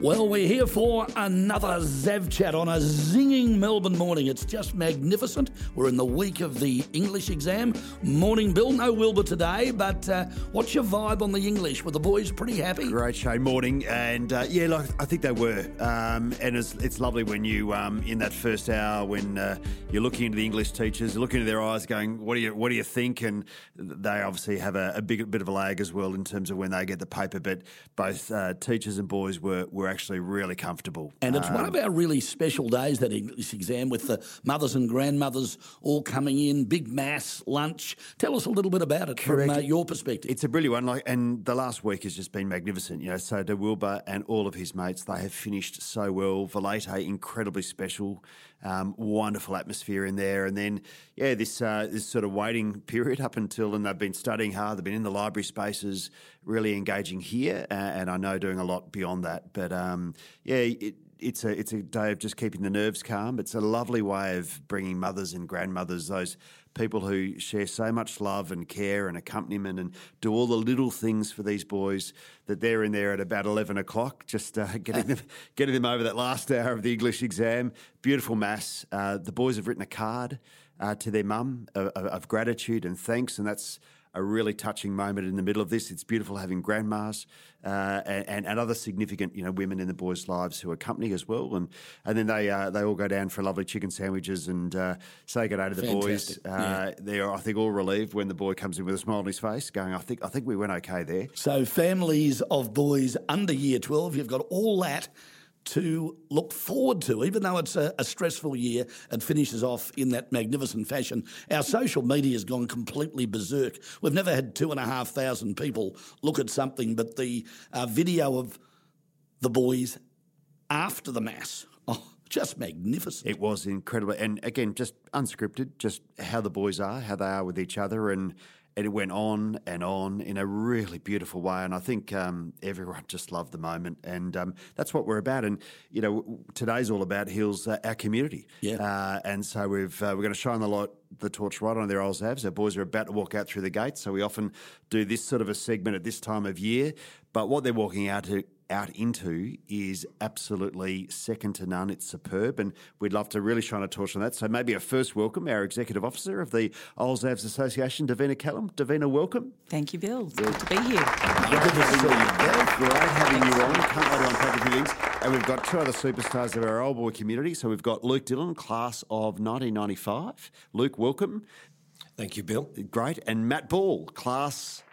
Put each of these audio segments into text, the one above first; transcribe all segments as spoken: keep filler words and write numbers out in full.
Well, we're here for another Zav Chat on a zinging Melbourne morning. It's just magnificent. We're in the week of the English exam. Morning, Bill. No Wilbur today, but uh, what's your vibe on the English? Were the boys pretty happy? Great show, morning. And uh, yeah, like, I think they were. Um, and it's, it's lovely when you, um, in that first hour, when uh, you're looking into the English teachers, looking into their eyes going, what do you what do you think? And they obviously have a, a big bit of a lag as well in terms of when they get the paper. But both uh, teachers and boys were, were actually really comfortable. And it's um, one of our really special days, that English exam, with the mothers and grandmothers all coming in, big mass, lunch. Tell us a little bit about it Correct. from uh, your perspective. It's a brilliant one, like, and the last week has just been magnificent. You know, so De Wilbur and all of his mates, they have finished so well. Valete, incredibly special, um, wonderful atmosphere in there. And then, yeah, this uh, this sort of waiting period up until, and they've been studying hard. They've been in the library spaces, really engaging here, uh, and I know doing a lot beyond that. But um, yeah, it, it's a it's a day of just keeping the nerves calm. It's a lovely way of bringing mothers and grandmothers, those people who share so much love and care and accompaniment and do all the little things for these boys, that they're in there at about eleven o'clock, just uh, getting them getting them over that last hour of the English exam. Beautiful mass. Uh, the boys have written a card uh, to their mum of, of gratitude and thanks, and that's a really touching moment in the middle of this. It's beautiful having grandmas uh, and, and other significant, you know, women in the boys' lives who accompany as well. And and then they uh, they all go down for lovely chicken sandwiches and uh, say good day to the Fantastic. boys. Uh, yeah. They're, I think, all relieved when the boy comes in with a smile on his face, going, I think I think we went okay there. So families of boys under year twelve, you've got all that to look forward to, even though it's a, a stressful year. It finishes off in that magnificent fashion. Our social media has gone completely berserk. We've never had two and a half thousand people look at something, but the uh, video of the boys after the mass, oh, just magnificent. It was incredible. And again, just unscripted, just how the boys are, how they are with each other, and And it went on and on in a really beautiful way. And I think um, everyone just loved the moment. And um, that's what we're about. And, you know, today's all about Hills, uh, our community. Yeah. Uh, and so we've, uh, we're going to shine the light, the torch right on their old Zavs. Our boys are about to walk out through the gates. So we often do this sort of a segment at this time of year. But what they're walking out to, out into is absolutely second to none. It's superb, and we'd love to really shine a torch on that. So maybe a first welcome, our Executive Officer of the Old Zavs Association, Davina Callum. Davina, welcome. Thank you, Bill. It's good to be here. Good to see you. Great having you on. Can't wait to unpack a few things. And we've got two other superstars of our old boy community. So we've got Luke Dillon, class of nineteen ninety-five. Luke, welcome. Thank you, Bill. Great. And Matt Ball, class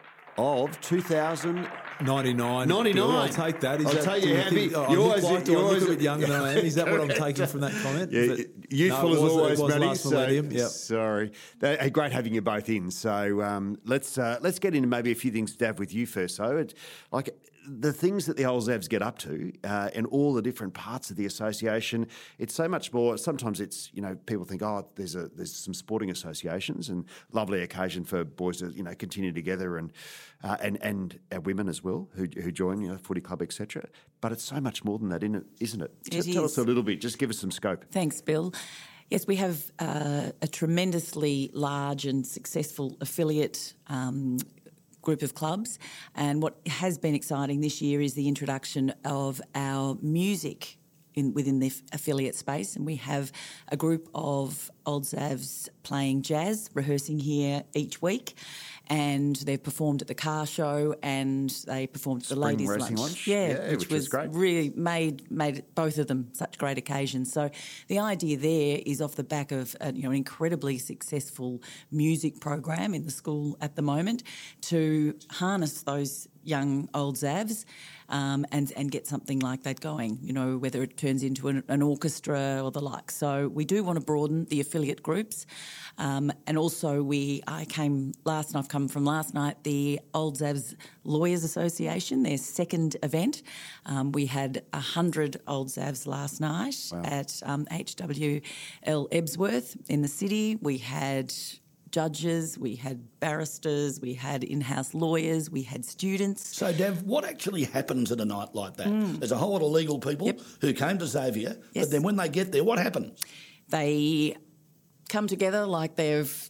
of two thousand ninety-nine. ninety-nine. Bill, I'll take that. Is I'll that, tell do you, you Happy, think, oh, you I always- look, like, do you I look always- a bit younger than I am? Is that what I'm taking from that comment? Yeah, Is it- youthful no, it as was- always, it was Matty. last So, millennium. Yep. Sorry. They- hey, great having you both in. So um, let's uh, let's get into maybe a few things, Dav, with you first. So, it, like the things that the old Zavs get up to uh, and all the different parts of the association, it's so much more. Sometimes it's, you know, people think, oh, there's a there's some sporting associations, and lovely occasion for boys to, you know, continue together, and uh, and and our women as well who who join, you know, footy club, et cetera. But it's so much more than that, isn't it? It Just tell is. us a little bit. Just give us some scope. Thanks, Bill. Yes, we have uh, a tremendously large and successful affiliate um, group of clubs, and what has been exciting this year is the introduction of our music in, within the affiliate space, and we have a group of Old Zavs playing jazz, rehearsing here each week, and they've performed at the car show and they performed at the Spring ladies' racing lunch. lunch. Yeah, Yeah, which, which was was great. really made made both of them such great occasions. So the idea there is off the back of a, you know, an incredibly successful music program in the school at the moment, to harness those young old Zavs um, and and get something like that going, you know, whether it turns into an, an orchestra or the like. So we do want to broaden the affiliate groups. Um, and also we, I came last, and I've come from last night, the Old Zavs Lawyers Association, their second event. Um, we had one hundred Old Zavs last night Wow. at um, H W L Ebsworth in the city. We had judges, we had barristers, we had in-house lawyers, we had students. So, Dav, what actually happens at a night like that? There's a whole lot of legal people Yep. who came to Xavier, Yes. but then when they get there, what happens? They come together like they've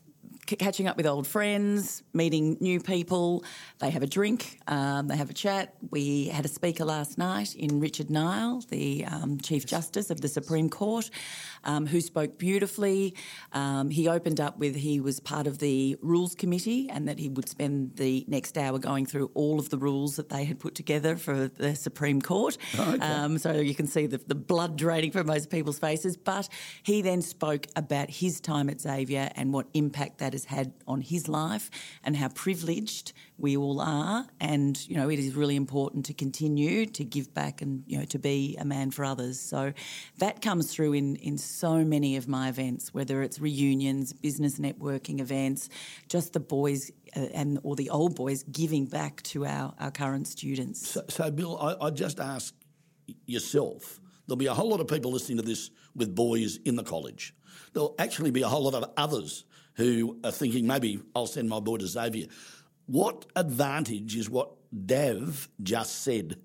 c- catching up with old friends, meeting new people. They have a drink, um, they have a chat. We had a speaker last night in Richard Nile, the um, Chief Justice of the Supreme Court, um, who spoke beautifully. Um, he opened up with he was part of the Rules Committee and that he would spend the next hour going through all of the rules that they had put together for the Supreme Court. Oh, okay. um, so you can see the, the blood draining from most people's faces. But he then spoke about his time at Xavier and what impact that has had on his life and how privileged we all are. And, you know, it is really important to continue to give back and, you know, to be a man for others. So that comes through in, in so many of my events, whether it's reunions, business networking events, just the boys uh, and or the old boys giving back to our, our current students. So, so Bill, I, I just ask yourself, there'll be a whole lot of people listening to this with boys in the college. There'll actually be a whole lot of others who are thinking, maybe I'll send my boy to Xavier. What advantage is what Dav just said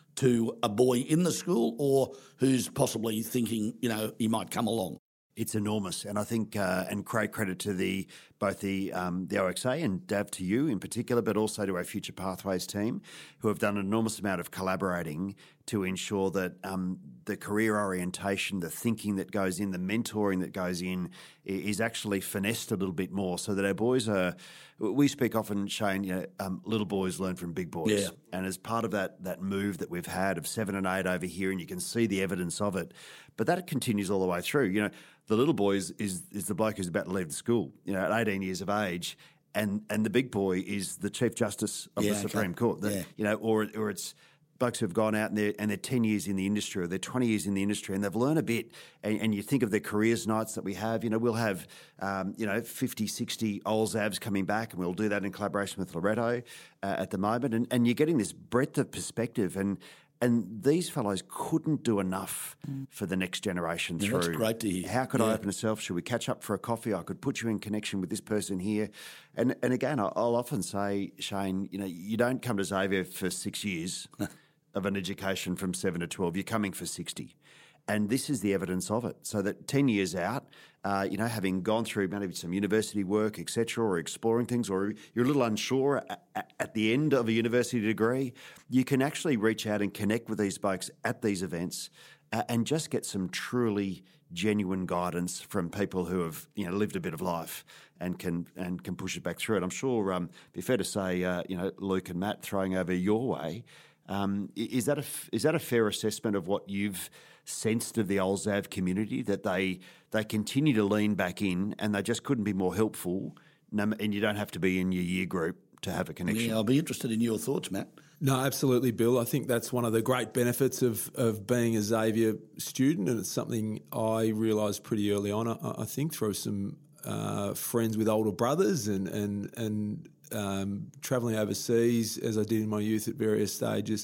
to a boy in the school or who's possibly thinking, you know, he might come along? It's enormous, and I think, uh, and great credit to the both the um, the O X A and Dav to you in particular, but also to our Future Pathways team, who have done an enormous amount of collaborating to ensure that um, the career orientation, the thinking that goes in, the mentoring that goes in, is actually finessed a little bit more, so that our boys are. We speak often, Shane, you know, um, little boys learn from big boys, yeah. and as part of that that move that we've had of seven and eight over here, and you can see the evidence of it, but that continues all the way through. You know, the little boy is, is, is the bloke who's about to leave the school, you know, at eighteen years of age, and and the big boy is the Chief Justice of yeah, the Supreme okay. Court. The, yeah. You know, or or it's blokes who've gone out and they're, and they're ten years in the industry or they're twenty years in the industry and they've learned a bit. And, and you think of the careers nights that we have, you know, we'll have, um, you know, fifty, sixty old Zavs coming back, and we'll do that in collaboration with Loretto uh, at the moment. And, and you're getting this breadth of perspective, and And these fellows couldn't do enough mm. for the next generation yeah, through. That's great to hear. How could yeah. I open a self? Should we catch up for a coffee? I could put you in connection with this person here. And and again, I'll often say, Shane, you know, you don't come to Xavier for six years of an education from seven to twelve. You're coming for sixty. And this is the evidence of it. So that ten years out, uh, you know, having gone through maybe some university work, et cetera, or exploring things, or you're a little unsure at, at the end of a university degree, you can actually reach out and connect with these folks at these events uh, and just get some truly genuine guidance from people who have, you know, lived a bit of life and can and can push it back through it. I'm sure um, it'd be fair to say, uh, you know, Luke and Matt throwing over your way. Um, is that a is that a fair assessment of what you've sensed of the old Zav community, that they they continue to lean back in and they just couldn't be more helpful, and you don't have to be in your year group to have a connection? Yeah, I'll be interested in your thoughts, Matt. No, absolutely, Bill. I think that's one of the great benefits of, of being a Xavier student, and it's something I realised pretty early on, I, I think, through some uh, friends with older brothers and and and um, travelling overseas, as I did in my youth at various stages.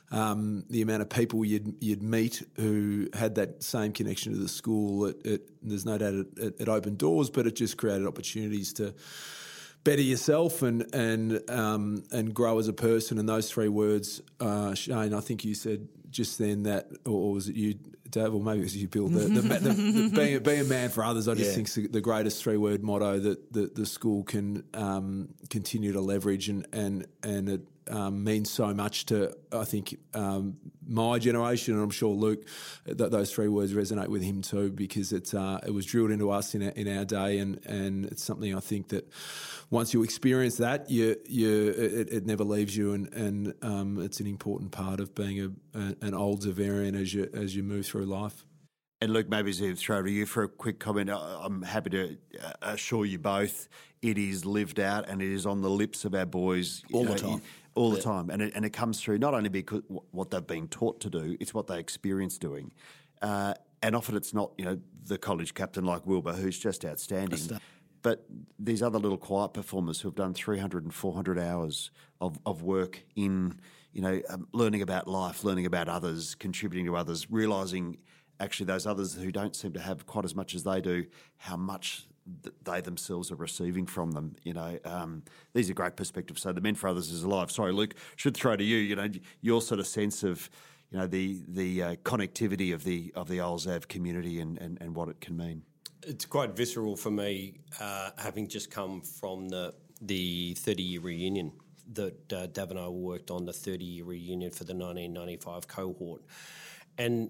Um, the amount of people you'd you'd meet who had that same connection to the school, it, it, there's no doubt it, it, it opened doors, but it just created opportunities to better yourself and and um, and grow as a person. And those three words, uh, Shane, I think you said just then that, or was it you, Dave, or maybe it was you, Bill, the, the, the, the, being, being a man for others, I just yeah. think is the greatest three-word motto that the, the school can um, continue to leverage, and, and, and it um, means so much to, I think, um, my generation, and I'm sure Luke, that those three words resonate with him too, because it's, uh, it was drilled into us in our, in our day, and, and it's something I think that once you experience that, you you it, it never leaves you, and and um, it's an important part of being a, a an old Zaverian as you as you move through life. And Luke, maybe as I throw to you for a quick comment, I'm happy to assure you both it is lived out and it is on the lips of our boys all know, the time, all the yeah. time, and it, and it comes through not only because what they've been taught to do, it's what they experience doing, uh, and often it's not, you know, the college captain like Wilbur, who's just outstanding. But these other little quiet performers who have done three hundred and four hundred hours of, of work in, you know, um, learning about life, learning about others, contributing to others, realising actually those others who don't seem to have quite as much as they do, how much th- they themselves are receiving from them. You know, um, these are great perspectives. So the Men for Others is alive. Sorry, Luke, should throw to you, you know, your sort of sense of, you know, the the uh, connectivity of the of the old Zav community and, and, and what it can mean. it's quite visceral for me, uh, having just come from the the thirty-year reunion that uh, Dav and I worked on, the thirty-year reunion for the nineteen ninety-five cohort. And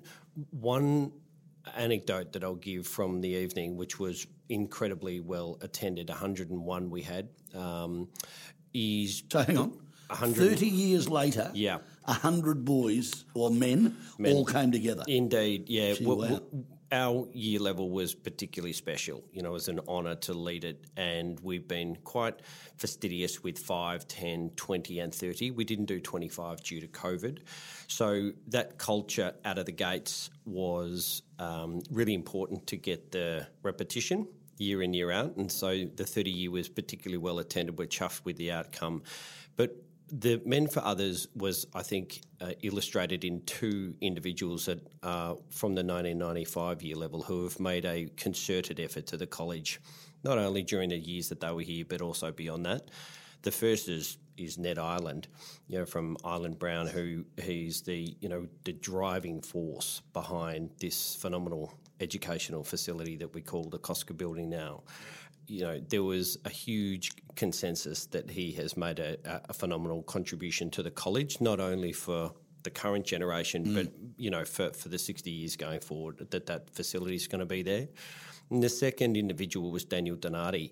one anecdote that I'll give from the evening, which was incredibly well attended, one hundred and one we had, um, is... So hang on, one hundred thirty years later, yeah. one hundred boys or men, men all came together. Indeed, yeah. Gee, well, wow. well, our year level was particularly special. You know, it was an honour to lead it, and we've been quite fastidious with five, ten, twenty and thirty. We didn't do twenty-five due to COVID. So that culture out of the gates was um, really important to get the repetition year in, year out. And so the thirty year was particularly well attended. We're chuffed with the outcome. But the Men for Others was, I think, uh, illustrated in two individuals that uh, from the nineteen ninety-five year level who have made a concerted effort to the college, not only during the years that they were here, but also beyond that. The first is is Ned Ireland, you know, from Ireland Brown, who he's the you know the driving force behind this phenomenal educational facility that we call the Cosca Building now. You know, there was a huge consensus that he has made a, a phenomenal contribution to the college, not only for the current generation, mm. but, you know, for, for the sixty years going forward, that that facility is going to be there. And the second individual was Daniel Donati.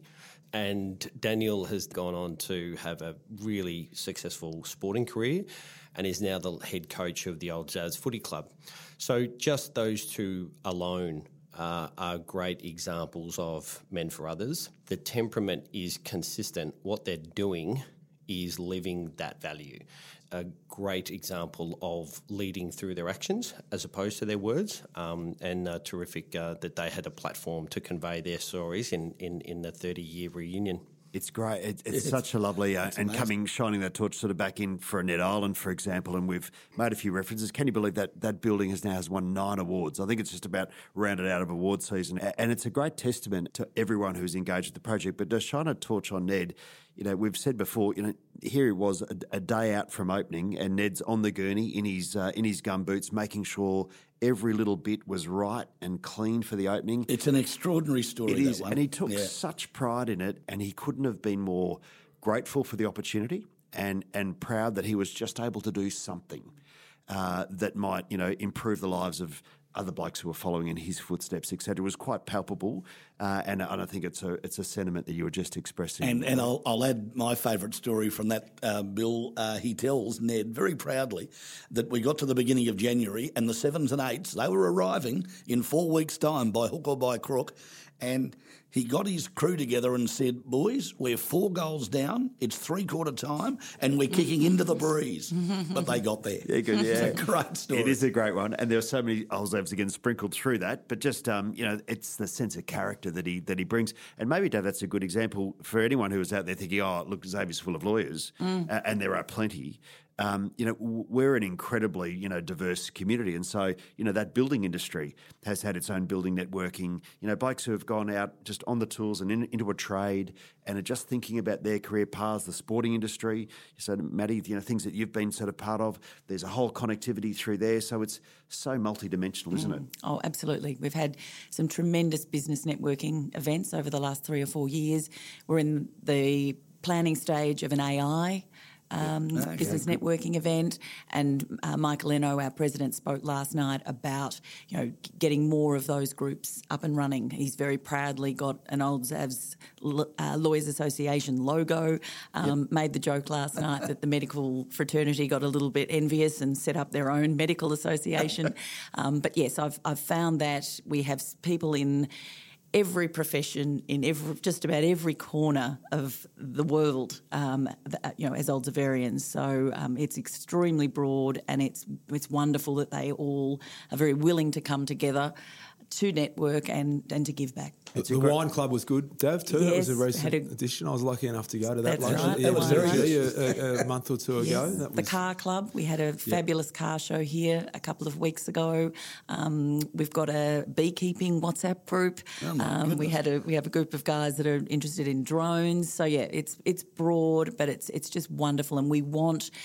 And Daniel has gone on to have a really successful sporting career and is now the head coach of the Old Zaz Footy Club. So just those two alone Uh, are great examples of Men for Others. The temperament is consistent. What they're doing is living that value. A great example of leading through their actions as opposed to their words, um, and uh, terrific uh, that they had a platform to convey their stories in, in, in the thirty-year reunion. It's great. It, it's, it's such a lovely, uh, and amazing. Coming, shining that torch sort of back in for Ned Ireland, for example, and we've made a few references. Can you believe that that building has now has won nine awards? I think it's just about rounded out of award season, and it's a great testament to everyone who's engaged with the project. But to shine a torch on Ned, you know, we've said before, you know, here it was a, a day out from opening, and Ned's on the gurney in his uh, in his gumboots, making sure every little bit was right and clean for the opening. It's an extraordinary story. It is, that one. and he took yeah. such pride in it, and he couldn't have been more grateful for the opportunity and and proud that he was just able to do something uh, that might, you know, improve the lives of other blokes who were following in his footsteps, et cetera. It was quite palpable, uh, and, and I think it's a it's a sentiment that you were just expressing. And, and I'll, I'll add my favourite story from that uh, bill. Uh, he tells Ned very proudly that we got to the beginning of January and the sevens and eights, they were arriving in four weeks' time by hook or by crook, and he got his crew together and said, boys, we're four goals down, it's three-quarter time, and we're kicking into the breeze. But they got there. Yeah, good, yeah. It's a great story. It is a great one, and there are so many Olzevs again sprinkled through that, but just, um, you know, it's the sense of character that he that he brings. And maybe, Dave, that's a good example for anyone who is out there thinking, oh, look, Xavier's full of lawyers, mm. uh, and there are plenty. Um, you know, we're an incredibly, you know, diverse community. And so, you know, that building industry has had its own building networking, you know, blokes who have gone out just on the tools and in, into a trade and are just thinking about their career paths, the sporting industry. So, Maddie, you know, things that you've been sort of part of, there's a whole connectivity through there. So it's so multidimensional, isn't mm. it? Oh, absolutely. We've had some tremendous business networking events over the last three or four years. We're in the planning stage of an A I Um, yeah. okay. business networking event, and uh, Michael Eno, our president, spoke last night about you know getting more of those groups up and running. He's very proudly got an Old Zavs uh, Lawyers Association logo. Um, yep. Made the joke last night that the medical fraternity got a little bit envious and set up their own medical association. um, but yes, I've I've found that we have people in every profession, in every, just about every corner of the world, um, you know, as Old Zaverians. So um, it's extremely broad, and it's it's wonderful that they all are very willing to come together to network and, and to give back. The, the wine club was good, Dav, too. Yes, that was a recent a, addition. I was lucky enough to go to that that's lunch right, at that E was M G very a, a, a month or two yes. ago. That the was, car club, we had a fabulous yep. car show here a couple of weeks ago. Um, we've got a beekeeping WhatsApp group. Oh um, we had a we have a group of guys that are interested in drones. So yeah, it's it's broad, but it's it's just wonderful, and we want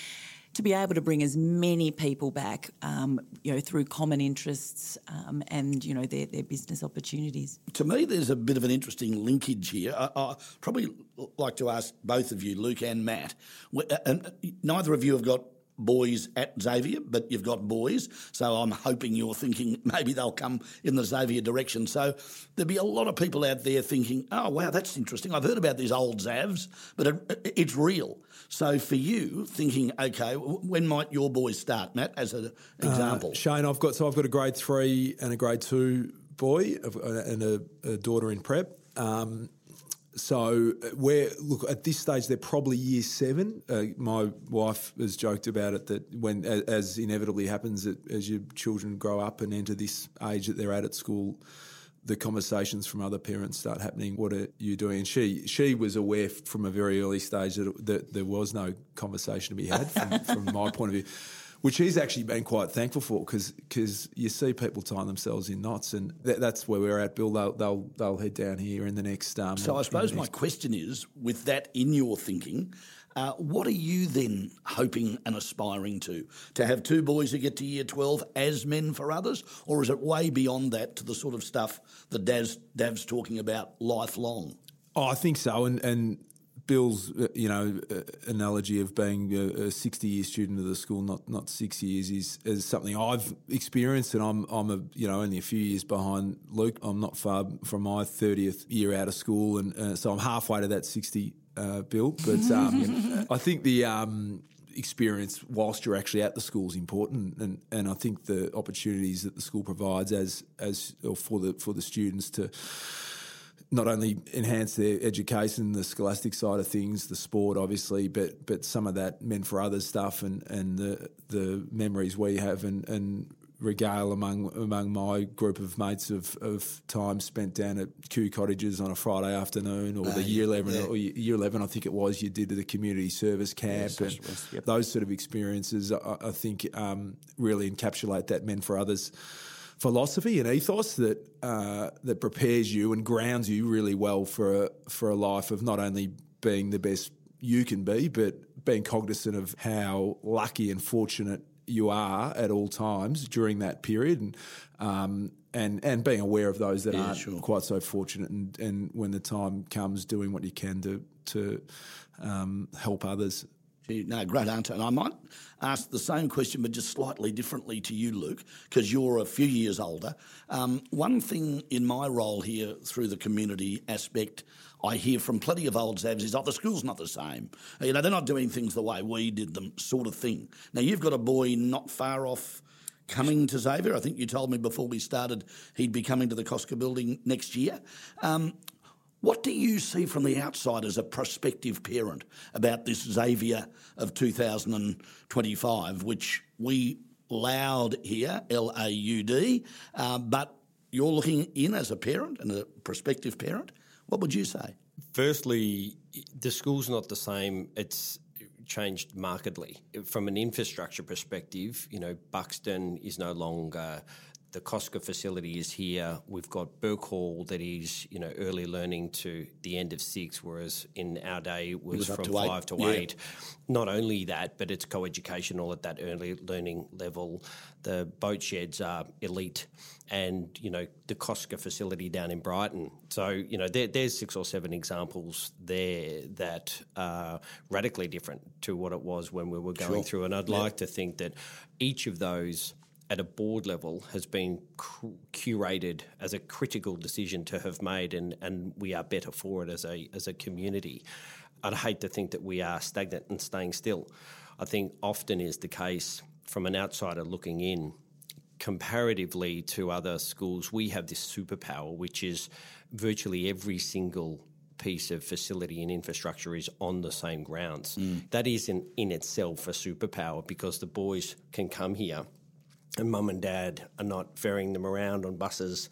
to be able to bring as many people back, um, you know, through common interests um, and, you know, their, their business opportunities. To me, there's a bit of an interesting linkage here. I, I probably like to ask both of you, Luke and Matt, and neither of you have got boys at Xavier, but you've got boys, so I'm hoping you're thinking maybe they'll come in the Xavier direction. So there'll be a lot of people out there thinking, oh, wow, that's interesting. I've heard about these old Zavs, but it, it's real. So for you, thinking, okay, when might your boys start, Matt, as an example? Uh, Shane, I've got so I've got a grade three and a grade two boy and a, a daughter in prep. Um, So we're look at this stage they're probably year seven. Uh, my wife has joked about it that when, as inevitably happens, that as your children grow up and enter this age that they're at at school, the conversations from other parents start happening. What are you doing? And she she was aware from a very early stage that, it, that there was no conversation to be had from, from my point of view, which he's actually been quite thankful for because you see people tying themselves in knots, and that, that's where we're at, Bill. They'll, they'll they'll head down here in the next. Um, so I suppose my next... question is, with that in your thinking, uh, what are you then hoping and aspiring to? To have two boys who get to year twelve as men for others, or is it way beyond that to the sort of stuff that Daz, Dav's talking about lifelong? Oh, I think so, and and. Bill's, you know, uh, analogy of being a, a sixty-year student of the school, not not six years, is, is something I've experienced, and I'm I'm a you know only a few years behind Luke. I'm not far from my thirtieth year out of school, and uh, so I'm halfway to that sixty, uh, Bill. But um, I think the um, experience whilst you're actually at the school is important, and, and I think the opportunities that the school provides as as or for the for the students to not only enhance their education, the scholastic side of things, the sport obviously, but but some of that Men for Others stuff and, and the the memories we have and, and regale among among my group of mates of, of time spent down at Kew Cottages on a Friday afternoon, or uh, the year eleven yeah. or year eleven I think it was, you did the community service camp, yeah, and West, yep. those sort of experiences I, I think um, really encapsulate that Men for Others philosophy and ethos that uh, that prepares you and grounds you really well for a, for a life of not only being the best you can be, but being cognizant of how lucky and fortunate you are at all times during that period, and um, and and being aware of those that yeah, aren't sure. quite so fortunate, and, and when the time comes, doing what you can to to um, help others. No, great answer. And I might ask the same question, but just slightly differently to you, Luke, because you're a few years older. Um, one thing in my role here through the community aspect I hear from plenty of old Zavs is, oh, the school's not the same. You know, they're not doing things the way we did them, sort of thing. Now, you've got a boy not far off coming to Xavier. I think you told me before we started he'd be coming to the Costco building next year. Um, What do you see from the outside as a prospective parent about this Xavier of two thousand twenty-five, which we laud here, L A U D, uh, but you're looking in as a parent and a prospective parent? What would you say? Firstly, the school's not the same. It's changed markedly. From an infrastructure perspective, you know, Buxton is no longer... The Costco facility is here. We've got Burke Hall that is, you know, early learning to the end of six, whereas in our day it was, it was from to five eight. to yeah. eight. Not only that, but it's co-educational at that early learning level. The boat sheds are elite, and, you know, the Costco facility down in Brighton. So, you know, there, there's six or seven examples there that are radically different to what it was when we were going sure. through. And I'd yeah. like to think that each of those at a board level has been cu- curated as a critical decision to have made, and, and we are better for it as a as a community. I'd hate to think that we are stagnant and staying still. I think often is the case from an outsider looking in, comparatively to other schools, we have this superpower, which is virtually every single piece of facility and infrastructure is on the same grounds. Mm. That is in, in itself a superpower, because the boys can come here and mum and dad are not ferrying them around on buses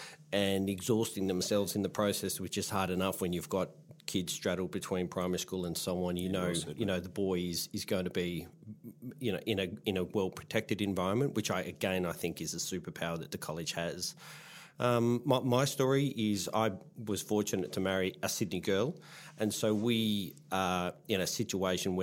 and exhausting themselves in the process, which is hard enough when you've got kids straddled between primary school and so on. You know, you know the boy is, is going to be, you know, in a in a well protected environment, which I again I think is a superpower that the college has. Um, my, my story is I was fortunate to marry a Sydney girl, and so we are in a situation where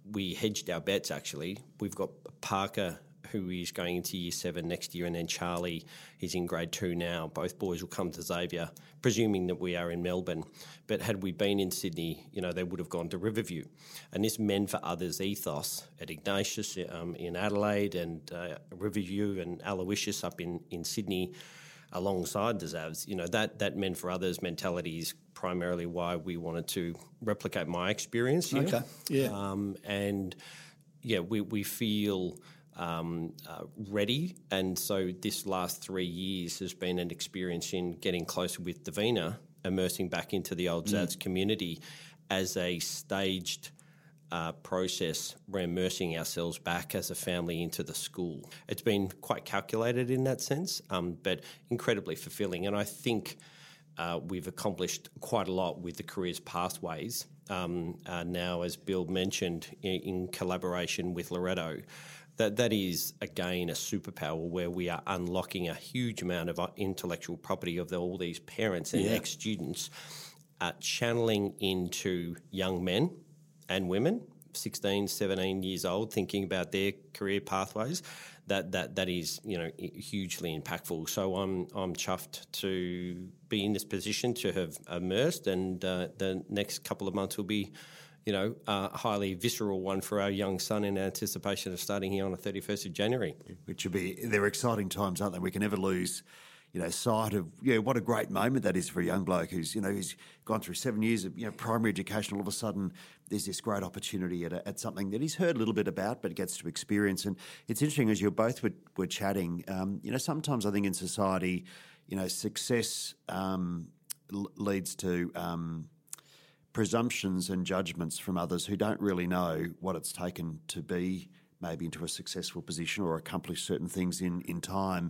we hedged our bets, actually. We've got Parker, who is going into year seven next year, and then Charlie, he's in grade two now. Both boys will come to Xavier, presuming that we are in Melbourne. But had we been in Sydney, you know, they would have gone to Riverview. And this Men for Others ethos at Ignatius um, in Adelaide and uh, Riverview and Aloysius up in, in Sydney alongside the Zavs, you know, that, that Men for Others mentality is primarily why we wanted to replicate my experience here. Okay, yeah. Um, and, yeah, we, we feel... Um, uh, ready, and so this last three years has been an experience in getting closer with Davina, immersing back into the old Zavs mm. community as a staged uh, process. We're immersing ourselves back as a family into the school. It's been quite calculated in that sense, um, but incredibly fulfilling, and I think uh, we've accomplished quite a lot with the Careers Pathways um, uh, now, as Bill mentioned, in, in collaboration with Loretto. That that is, again, a superpower where we are unlocking a huge amount of intellectual property of the, all these parents and yeah. ex-students, uh, channeling into young men and women, sixteen, seventeen years old, thinking about their career pathways. That that that is, you know, hugely impactful. So I'm I'm chuffed to be in this position, to have immersed, and uh, the next couple of months will be, you know, a uh, highly visceral one for our young son in anticipation of starting here on the thirty-first of January. Which will be, they're exciting times, aren't they? We can never lose, you know, sight of, yeah, what a great moment that is for a young bloke who's, you know, he's gone through seven years of, you know, primary education. All of a sudden, there's this great opportunity at, a, at something that he's heard a little bit about, but gets to experience. And it's interesting, as you both were, were chatting, um, you know, sometimes I think in society, you know, success um, l- leads to... Um, presumptions and judgments from others who don't really know what it's taken to be maybe into a successful position or accomplish certain things in, in time.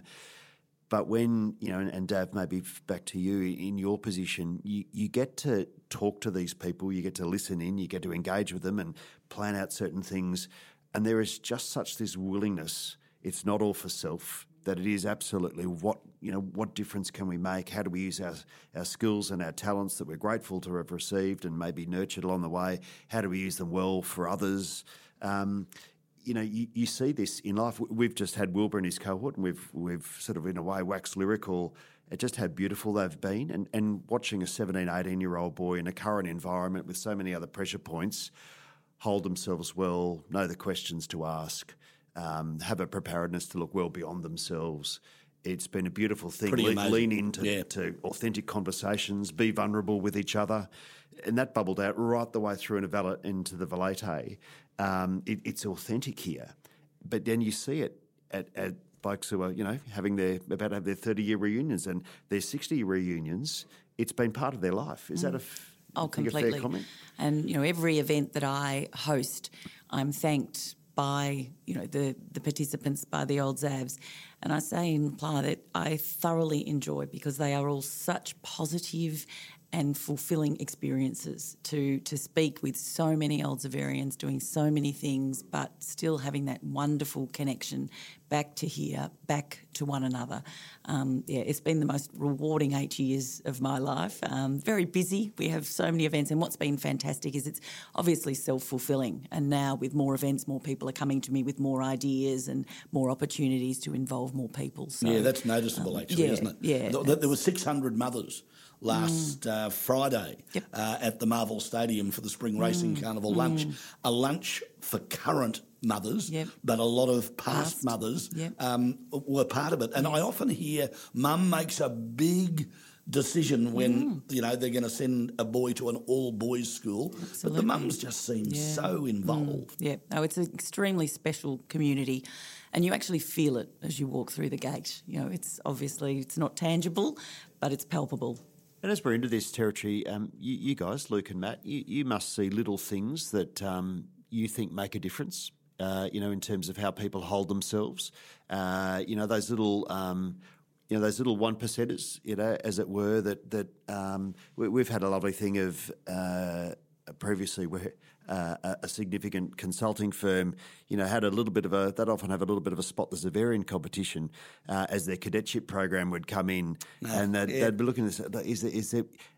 But when, you know, and, and Dav, maybe back to you, in your position, you, you get to talk to these people, you get to listen in, you get to engage with them and plan out certain things. And there is just such this willingness, it's not all for self, that it is absolutely what, you know, what difference can we make? How do we use our, our skills and our talents that we're grateful to have received and maybe nurtured along the way? How do we use them well for others? Um, you know, you, you see this in life. We've just had Wilbur and his cohort, and we've we've sort of in a way waxed lyrical at just how beautiful they've been. And, and watching a seventeen, eighteen-year-old boy in a current environment with so many other pressure points hold themselves well, know the questions to ask, Um, have a preparedness to look well beyond themselves. It's been a beautiful thing. Le- lean into yeah. to authentic conversations, be vulnerable with each other. And that bubbled out right the way through into, into the Valete. Um, it, it's authentic here. But then you see it at, at blokes who are, you know, having their, about to have their thirty-year reunions and their sixty-year reunions. It's been part of their life. Is mm. that a, f- oh, completely. a fair comment? And, you know, every event that I host, I'm thanked by, you know, the, the participants, by the old Zavs. And I say in reply that I thoroughly enjoy, because they are all such positive and fulfilling experiences to to speak with so many old Zaverians doing so many things, but still having that wonderful connection back to here, back to one another. Um, yeah, it's been the most rewarding eight years of my life. Um, very busy. We have so many events, and what's been fantastic is it's obviously self-fulfilling. And now with more events, more people are coming to me with more ideas and more opportunities to involve more people. So, yeah, that's noticeable, um, actually, yeah, isn't it? Yeah. There, there were six hundred mothers last mm. uh, Friday yep. uh, at the Marvel Stadium for the Spring Racing mm. Carnival mm. lunch. A lunch for current mothers, yep. but a lot of past, past. mothers yep. um, were part of it. And yes. I often hear mum makes a big decision when, mm. you know, they're going to send a boy to an all-boys school. Absolutely. But the mums just seem yeah. so involved. Mm. Yeah, no, it's an extremely special community, and you actually feel it as you walk through the gate. You know, it's obviously, it's not tangible, but it's palpable. And as we're into this territory, um, you, you guys, Luke and Matt, you, you must see little things that um, you think make a difference, uh, you know, in terms of how people hold themselves. Uh, you know, those little... Um, You know, those little one percenters, you know, as it were, that that um, we, we've had a lovely thing of uh, previously where uh, a, a significant consulting firm, you know, had a little bit of a, they'd often have a little bit of a Spot the Zaverian competition uh, as their cadetship program would come in, no, and they'd, yeah. they'd be looking at this, is there, is there,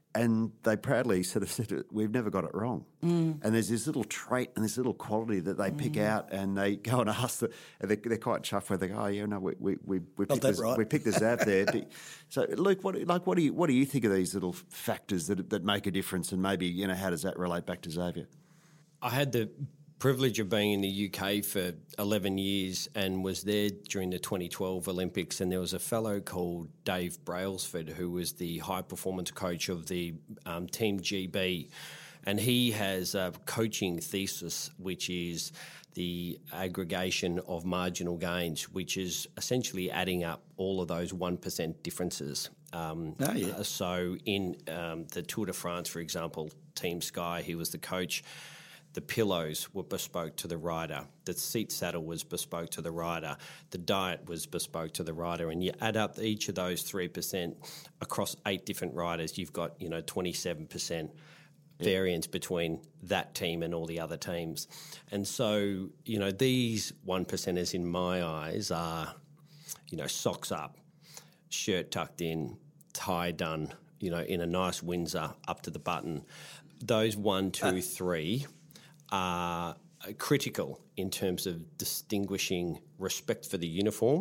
And they proudly sort of said, we've never got it wrong. Mm. And there's this little trait and this little quality that they pick Mm. out, and they go and ask, the, and they're, they're quite chuffed where they go, oh, yeah, no, we we we, we picked that the, right. we picked the Zav there. So, Luke, what like what do you what do you think of these little factors that that make a difference, and maybe, you know, how does that relate back to Xavier? I had the privilege of being in the U K for eleven years and was there during the twenty twelve Olympics, and there was a fellow called Dave Brailsford who was the high performance coach of the um, Team G B, and he has a coaching thesis which is the aggregation of marginal gains, which is essentially adding up all of those one percent differences. Um, Oh, yeah. uh, so in um, the Tour de France, for example, Team Sky, he was the coach. The pillows were bespoke to the rider. The seat saddle was bespoke to the rider. The diet was bespoke to the rider. And you add up each of those three percent across eight different riders, you've got, you know, twenty-seven percent variance between that team and all the other teams. And so, you know, these one percenters in my eyes are, you know, socks up, shirt tucked in, tie done, you know, in a nice Windsor up to the button. Those one, two, three are critical in terms of distinguishing respect for the uniform,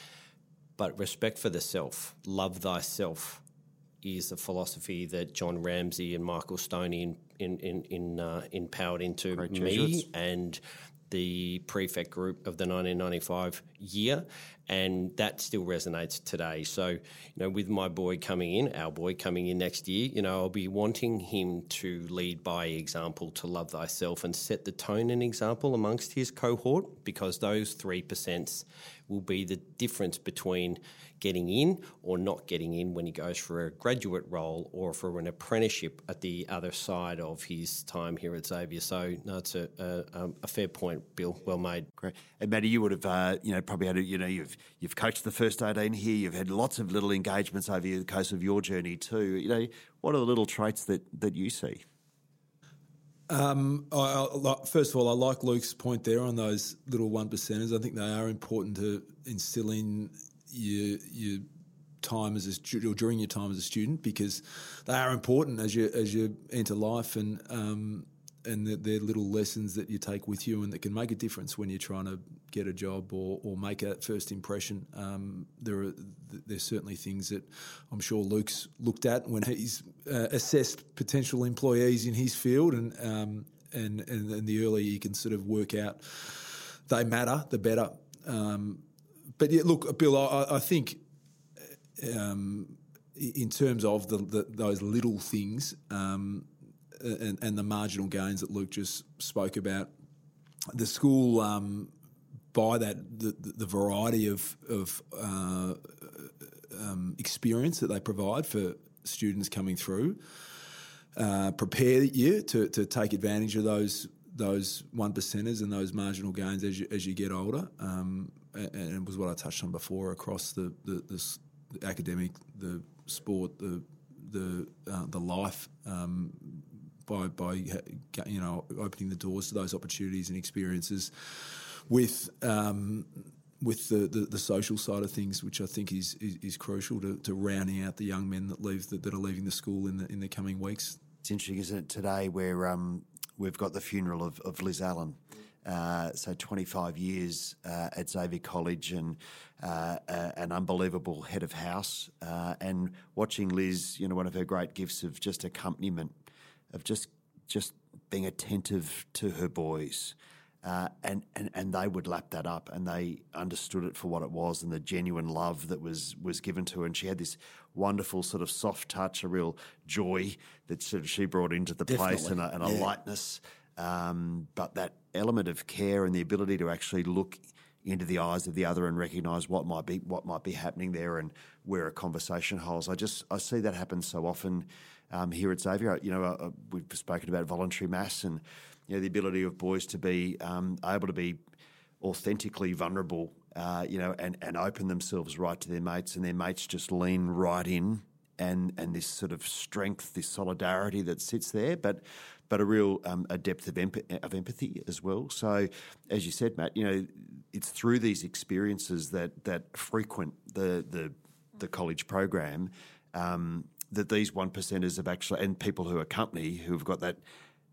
but respect for the self. Love thyself is the philosophy that John Ramsey and Michael Stoney in, in, in, in, uh, empowered into Great me Jesuits. and the prefect group of the nineteen ninety-five year, and that still resonates today. So, you know, with my boy coming in, our boy coming in next year, you know, I'll be wanting him to lead by example, to love thyself and set the tone and example amongst his cohort, because those three percents will be the difference between getting in or not getting in when he goes for a graduate role or for an apprenticeship at the other side of his time here at Xavier. So, no, it's a, a, a fair point, Bill. Well made. Great. And Matty, you would have, uh, you know, probably had, a, you know, you've you've coached the first eighteen here. You've had lots of little engagements over the course of your journey too. You know, what are the little traits that, that you see? Um, I, I, first of all, I like Luke's point there on those little one percenters. I think they are important to instill in your your time as a student, or during your time as a student, because they are important as you as you enter life, and um, and they're, they're little lessons that you take with you and that can make a difference when you're trying to get a job or, or make a first impression. Um, there are there's certainly things that I'm sure Luke's looked at when he's uh, assessed potential employees in his field, and um, and, and and the earlier you can sort of work out they matter, the better. Um, but yeah, look, Bill, I, I think um, in terms of the, the, those little things um, and, and the marginal gains that Luke just spoke about, the school, um, by that the, the variety of, of uh, um, experience that they provide for students coming through, uh, prepare you to, to take advantage of those those one percenters and those marginal gains as you as you get older. Um, and, and it was what I touched on before across the the, the, the academic, the sport, the the uh, the life. Um, by by you know opening the doors to those opportunities and experiences, with um, with the, the, the social side of things, which I think is is, is crucial to, to rounding out the young men that leave that, that are leaving the school in the in the coming weeks. It's interesting, isn't it, today where um, we've got the funeral of, of Liz Allen. Uh, so twenty-five years uh, at Xavier College, and uh, uh, an unbelievable head of house. Uh, and watching Liz, you know, one of her great gifts of just accompaniment, of just just being attentive to her boys. Uh, and, and, and they would lap that up, and they understood it for what it was and the genuine love that was was given to her. And she had this wonderful sort of soft touch, a real joy that sort of she brought into the place, and a, and a yeah. lightness. Um, but that element of care and the ability to actually look into the eyes of the other and recognise what might be what might be happening there and where a conversation holds. I just I see that happen so often um, here at Xavier. You know, uh, we've spoken about voluntary mass and, you know, the ability of boys to be um, able to be authentically vulnerable, uh, you know, and, and open themselves right to their mates, and their mates just lean right in, and and this sort of strength, this solidarity that sits there, but but a real um, a depth of, emp- of empathy as well. So, as you said, Matt, you know, it's through these experiences that that frequent the the, the college program. Um, that these one percenters have actually, and people who accompany, who've got that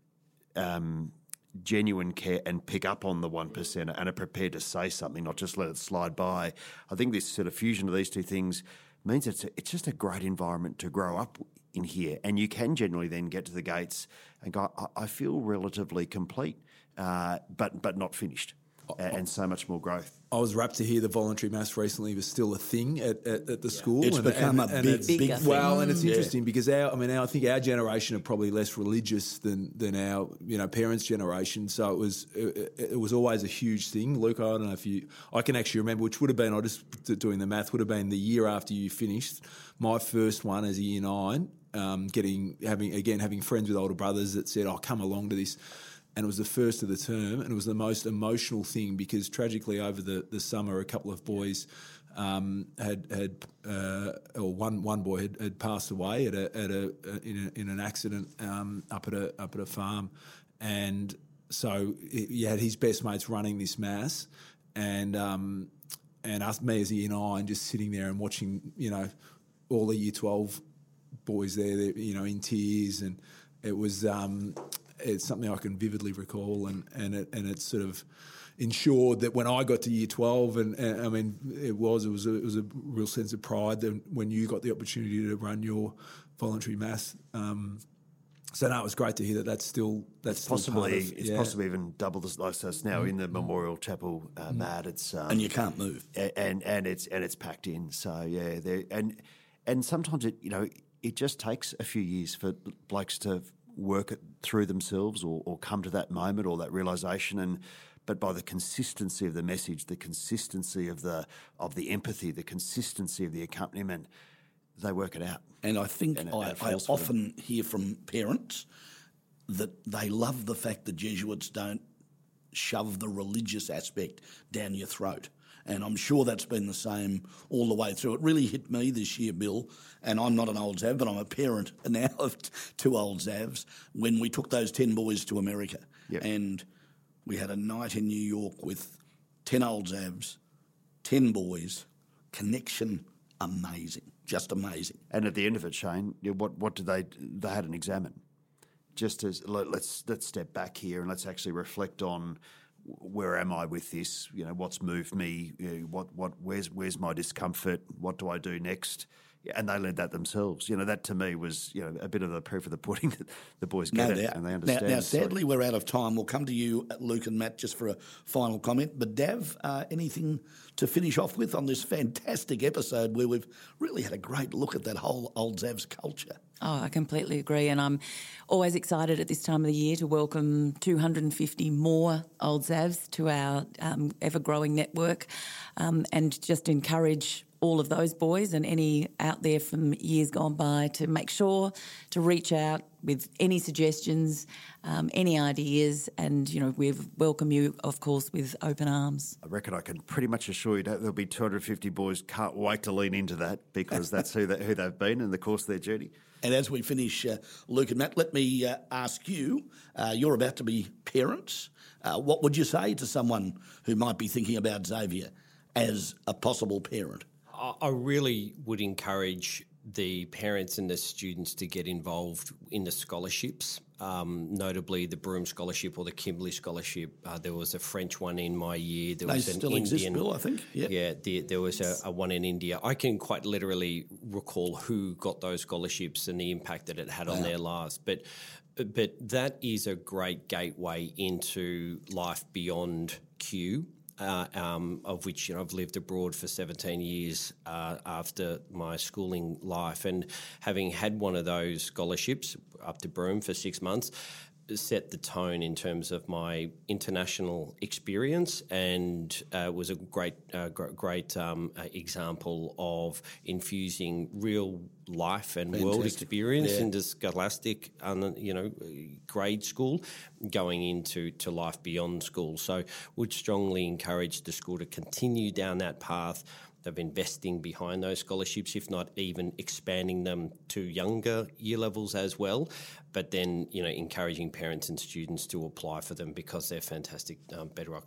um, genuine care and pick up on the one percenter and are prepared to say something, not just let it slide by. I think this sort of fusion of these two things means it's a, it's just a great environment to grow up in here, and you can generally then get to the gates and go, I, I feel relatively complete, uh, but but not finished, and, and so much more growth. I was rapt to hear the voluntary maths recently was still a thing at, at, at the yeah. school. It's and, become and, a and big, it's, big thing. Well, and it's yeah. interesting because our, I mean, our, I think our generation are probably less religious than than our, you know, parents' generation. So it was it, it was always a huge thing. Luke, I don't know if you, I can actually remember, which would have been, I just doing the math, would have been the year after you finished. My first one as a year nine, um, getting having again having friends with older brothers that said, "Oh, come along to this." And it was the first of the term, and it was the most emotional thing because tragically over the, the summer, a couple of boys um, had had uh, or one one boy had, had passed away at a at a in, a, in an accident um, up at a up at a farm, and so he had his best mates running this mass, and um, and us me as a year nine just sitting there and watching, you know, all the year twelve boys there, you know, in tears, and it was. Um, It's something I can vividly recall, and and it and it sort of ensured that when I got to year twelve, and, and I mean, it was it was a, it was a real sense of pride that when you got the opportunity to run your voluntary maths. Um, so no, it was great to hear that that's still that's it's still possibly part of, it's yeah. possibly even double the like so it's now in the Memorial Chapel, uh, Matt. It's um, and you can't move, and and it's and it's packed in. So yeah, there and and sometimes it you know it just takes a few years for blokes to work it through themselves or, or come to that moment or that realisation, and but by the consistency of the message, the consistency of the of the empathy, the consistency of the accompaniment, they work it out. and I think And it- I, and it I feels for often hear from parents that they love the fact that Jesuits don't shove the religious aspect down your throat. And I'm sure that's been the same all the way through. It really hit me this year, Bill, and I'm not an old Zav, but I'm a parent now of two old Zavs, when we took those ten boys to America. Yep. And we had a night in New York with ten old Zavs, ten boys, connection amazing, just amazing. And at the end of it, Shane, you know, what what did they they had an examine, just as let, let's let's step back here and let's actually reflect on where am I with this? You know, what's moved me? You know, what what where's where's my discomfort? What do I do next? And they led that themselves. You know, that to me was, you know, a bit of the proof of the pudding that the boys get No it doubt. and they Now, understand. now, sadly, we're out of time. We'll come to you, Luke and Matt, just for a final comment. But Dav, uh, anything to finish off with on this fantastic episode where we've really had a great look at that whole Old Zavs culture? Oh, I completely agree, and I'm always excited at this time of the year to welcome two hundred fifty more Old Zavs to our um, ever-growing network, um, and just encourage all of those boys and any out there from years gone by to make sure to reach out with any suggestions, um, any ideas, and, you know, we welcome you, of course, with open arms. I reckon I can pretty much assure you that there'll be two hundred fifty boys can't wait to lean into that because that's who, they, who they've been in the course of their journey. And as we finish, uh, Luke and Matt, let me uh, ask you, uh, you're about to be parents. Uh, what would you say to someone who might be thinking about Xavier as a possible parent? I really would encourage the parents and the students to get involved in the scholarships, um, notably the Broome Scholarship or the Kimberley Scholarship. Uh, there was a French one in my year. There They was an still Indian, exist, Bill, I think. Yep. Yeah, the, there was a, a one in India. I can quite literally recall who got those scholarships and the impact that it had on their lives. But but that is a great gateway into life beyond Q. Uh, um, of which, you know, I've lived abroad for seventeen years uh, after my schooling life, and having had one of those scholarships up to Broome for six months set the tone in terms of my international experience, and uh, was a great, uh, gr- great um, uh, example of infusing real life and Fantastic. world experience Yeah. into scholastic, um, you know, grade school, going into to life beyond school. So, would strongly encourage the school to continue down that path of investing behind those scholarships, if not even expanding them to younger year levels as well. But then, you know, encouraging parents and students to apply for them because they're fantastic um, bedrocks.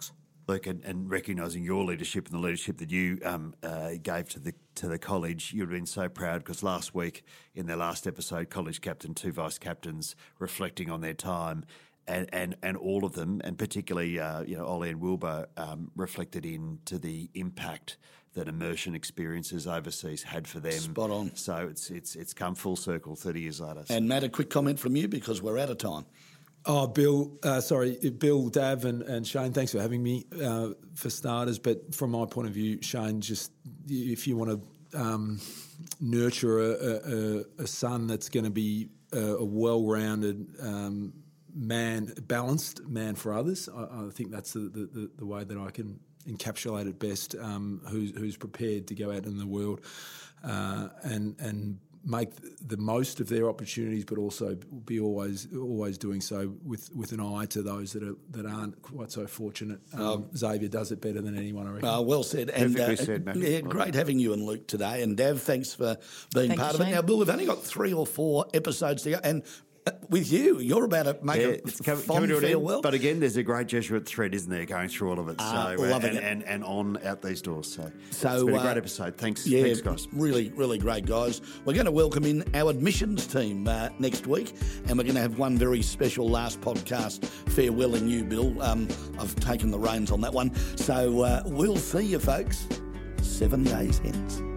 Luke, and, and recognising your leadership and the leadership that you um, uh, gave to the to the college, you've been so proud because last week in their last episode, college captain, two vice captains, reflecting on their time. And, and and all of them, and particularly uh, you know Ollie and Wilbur, um, reflected into the impact that immersion experiences overseas had for them. Spot on. So it's it's it's come full circle thirty years later. And Matt, a quick comment from you because we're out of time. Oh, Bill, uh, sorry, Bill, Dav and, and Shane, thanks for having me uh, for starters. But from my point of view, Shane, just if you want to um, nurture a, a, a son that's going to be a, a well-rounded um man, balanced man for others. I, I think that's the, the, the way that I can encapsulate it best. Um, who's who's prepared to go out in the world uh, and and make the most of their opportunities, but also be always always doing so with, with an eye to those that are that aren't quite so fortunate. Um, um, Xavier does it better than anyone, I reckon. Uh, well said. And uh, said, Matthew. Yeah, great having you and Luke today. And Dav, thanks for being Thank part you, of it. Shane. Now, Bill, we've only got three or four episodes to go, and with you, you're about to make Yeah, a it's coming, fond coming to an end. farewell. But again, there's a great Jesuit thread, isn't there, going through all of it? So Uh, uh, loving and, it. and, and on out these doors. So, So, it's been a uh, great episode. Thanks, Yeah, thanks, guys. really, really great, guys. We're going to welcome in our admissions team uh, next week, and we're going to have one very special last podcast farewelling you, Bill. Um, I've taken the reins on that one. So uh, we'll see you, folks, seven days hence.